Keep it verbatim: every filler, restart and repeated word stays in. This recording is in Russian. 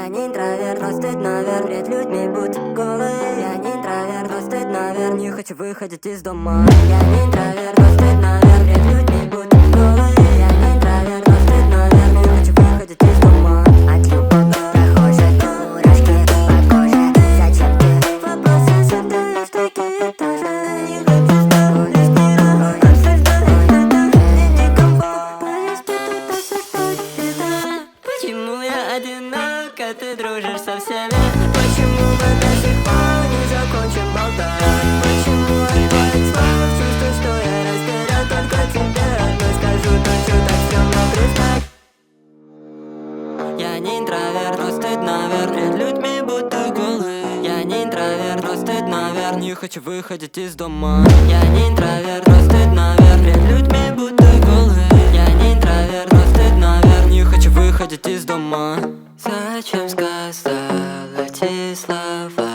не интроверт, но стыд, наверное, перед людьми будто голый. Я не интроверт, но стыд, наверное, не хочу выходить из дома. Я не интроверт, но стыд, наверное, перед людьми будто голый. Я не интроверт, но стыд, наверное, не хочу выходить из дома. От любого прохожих мурашки по коже. Зачем ты вопросы задаешь такие тоже? Не хочу с тобой разбирать, обсуждать, мне некомфортно, если тут осуждать. Почему я одинока, ты дружишь со всеми? Почему мы до сих пор не закончим болтать? Почему от твоих слов чувствую, что я растерял только тебе? Но скажу то, что так стрёмно признать. Я не интроверт, но стыд, наверное, перед людьми будто голый. Я не интроверт, но стыд, наверное, не хочу выходить из дома. Я не интроверт, но стыд, наверное, перед людьми будто голый. Я не интроверт, но стыд, наверное, не хочу выходить из дома. Зачем сказал эти слова?